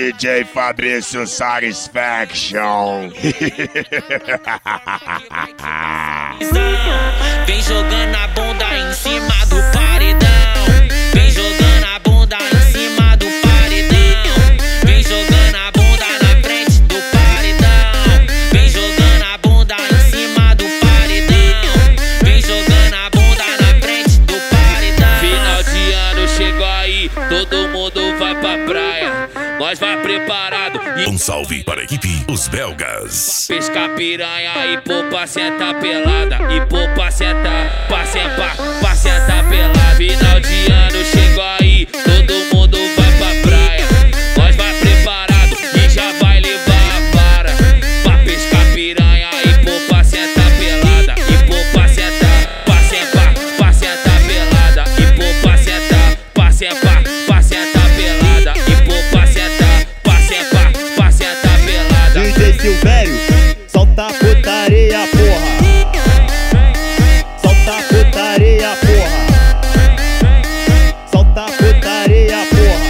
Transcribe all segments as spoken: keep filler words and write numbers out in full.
D J Fabrício Satisfaction. Vem jogando a bunda em cima do paredão. Vem jogando a bunda em cima do paredão. Vem jogando a bunda na frente do paredão. Vem jogando a bunda em cima do paredão. Vem jogando a bunda na frente do paredão. Final de ano chegou aí, todo mundo vai pra praia. Nós vai preparado e um salve para a equipe Os Belgas. Pesca piranha e pô pra sentar pelada. E pô pra sentar, pra sentar, pra sentar pelada. Final de ano chegou aí, todo mundo vai pra praia. Nós vai preparado e já vai levar a vara. Pra pescar piranha e pô pra sentar pelada. E pô pra sentar, pra sentar, pra sentar pelada. E pô pra sentar, pra sentar, pra sentar pelada. E pô pra sentar, pra sentar, pra sentar pelada. D J Silvério, solta a putaria, porra. Solta a putaria, porra. Solta a putaria, porra.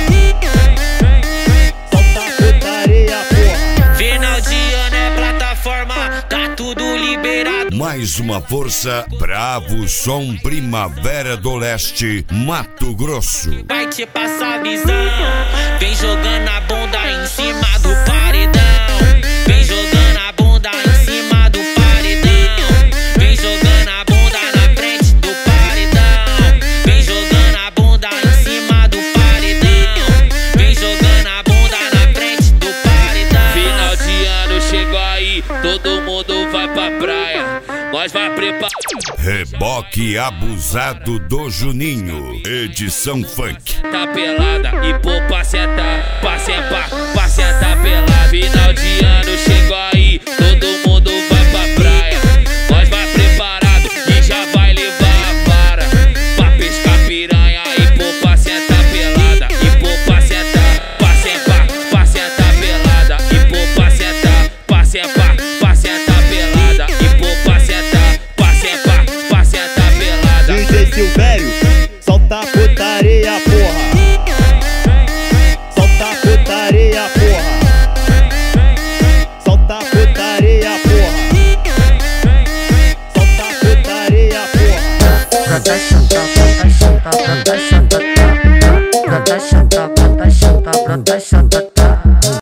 Solta a putaria, porra. Final de ano é plataforma, tá tudo liberado. Mais uma força, Bravo Som Primavera do Leste, Mato Grosso. Vai te passar visão. Vem jogando a bunda em cima do paredão. Vem jogando a bunda em cima do paredão. Vem jogando a bunda na frente do paredão. Vem jogando a bunda em cima do paredão. Vem jogando a bunda na frente do paredão. Final de ano chegou aí, todo mundo vai pra praia. Nós vai preparar. Reboque abusado do Juninho, edição funk. Tá pelada e pô pra sentar, pra sentar, pra sentar pelada. Final de ano chegou aí.